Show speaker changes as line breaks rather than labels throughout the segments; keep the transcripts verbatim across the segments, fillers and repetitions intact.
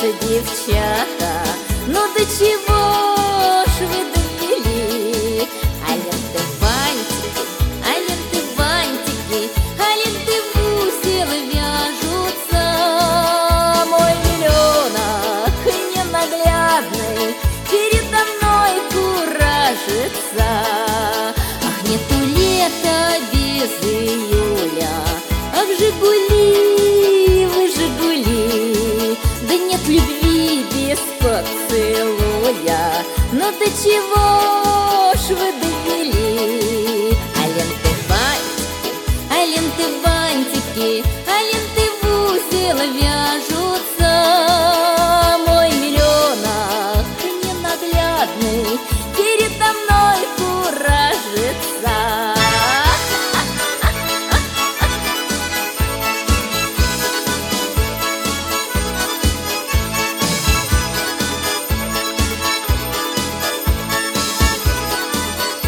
нравятся девчата. Ну до чего ж вы довели? А ленты бантики, а ленты бантики, а ленты в узел вяжутся. Мой миллионок ненаглядный передо мной куражится. Ах, нету лета без июля, ах, Жигули, вы Жигули, да нет любви без поцелуя. Ну до чего ж вы довели? А ленты бантики, а ленты бантики, а ленты в узел вяжутся. Мой миллионок ненаглядный передо мной куражится.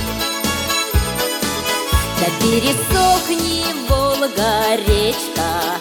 Да пересохни, Волга-речка,